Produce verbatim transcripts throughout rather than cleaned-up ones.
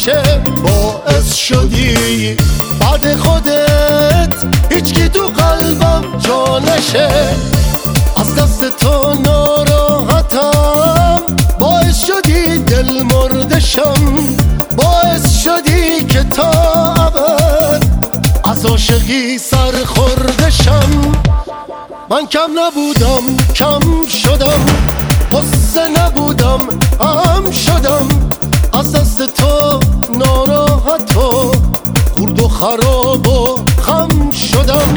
نشه باعث شدی بعد خودت هیچکی تو قلبم جا نشه. از دست تو ناراحتم، باعث شدی دل مردشم، باعث شدی که تا ابد از عاشقی سر خوردشم. من کم نبودم کم شدم، قصه نبودم هم شدم، از دست تو ناراحت و خورد و خراب و خم شدم.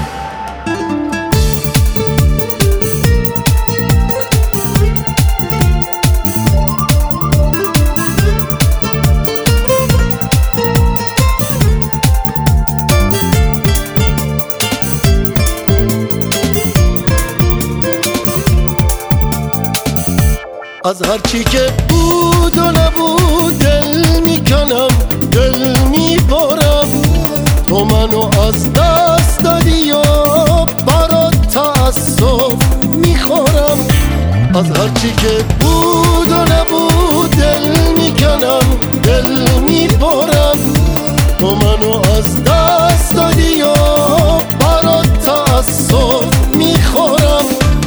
از هرچی که بود و نبود دل میکنم، دل میبارم. تو منو از دست دادی یا برات تأسف میخورم. از هرچی که بود و نبود دل میکنم، دل میبارم. تو منو از دست دادی یا برات تأسف میخورم.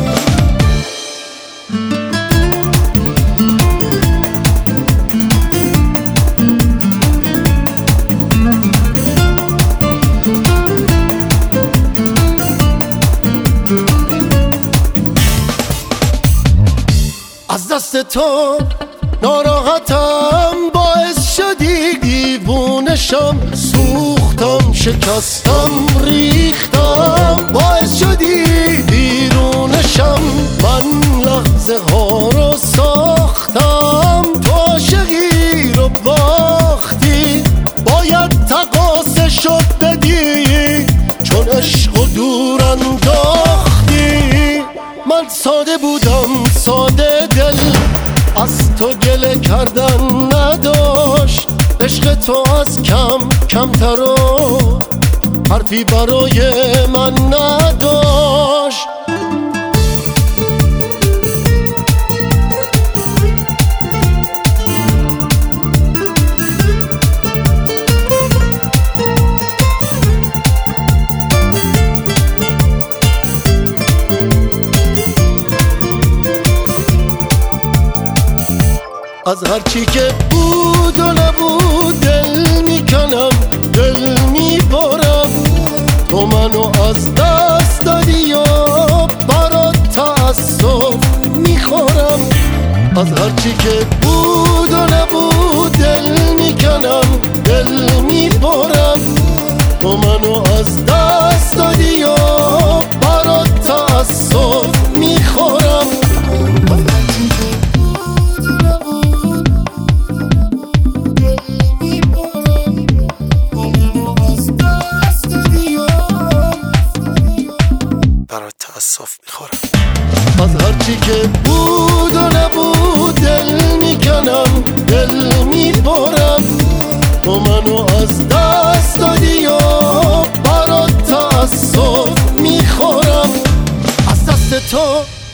از دست تو ناراحتم، باعث شدی دیوونشم. سوختم شکستم ریختم، باعث شدی بیرونشم. من لحظه ها رو ساختم، تو عاشقی رو باختی. باید تقاصشو بدی چون عشق و دور انداختی. من ساده بودم ساده دل، از تو گله کردن نداشت. عشق تو از کم کمتر و حرفی برای من نداشت. از هرچی که بود و نبود دل میکنم، دل میبارم. تو منو از دست دادی یا برات تأسف میخورم. از هرچی که بود و نبود دل میکنم، دل میبارم. تو منو از دست دادی یا برات تأسف میخورم. تأسف میخورم. از هرچی که بود و نبود دل میکنم، دل میبارم. تو منو از دست دادی یا برات تأسف میخورم. از دست تو